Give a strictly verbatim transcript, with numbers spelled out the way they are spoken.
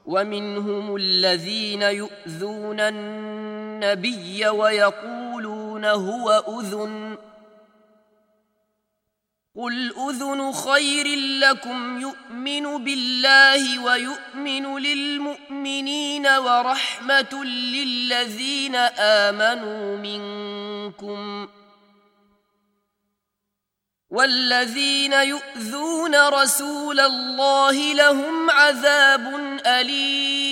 ومنهم الذين يؤذون النبي ويقولون هو أذن قل أذن خير لكم يؤمن بالله ويؤمن للمؤمنين ورحمة للذين آمنوا منكم والذين يؤذون رسول الله لهم عذاب أليم